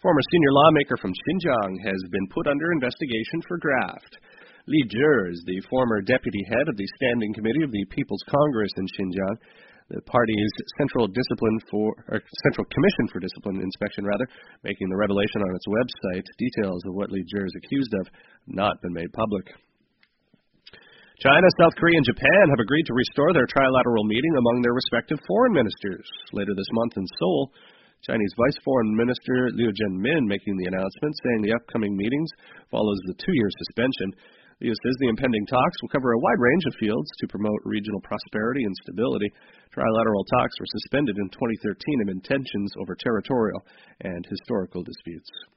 Former senior lawmaker from Xinjiang has been put under investigation for graft. Li Zhi is the former deputy head of the Standing Committee of the People's Congress in Xinjiang, the party's Central Commission for Discipline Inspection, making the revelation on its website. Details of what Li Zhi is accused of have not been made public. China, South Korea, and Japan have agreed to restore their trilateral meeting among their respective foreign ministers later this month in Seoul. Chinese Vice Foreign Minister Liu Zhenmin making the announcement, saying the upcoming meetings follows the 2-year suspension. Liu says the impending talks will cover a wide range of fields to promote regional prosperity and stability. Trilateral talks were suspended in 2013 amid tensions over territorial and historical disputes.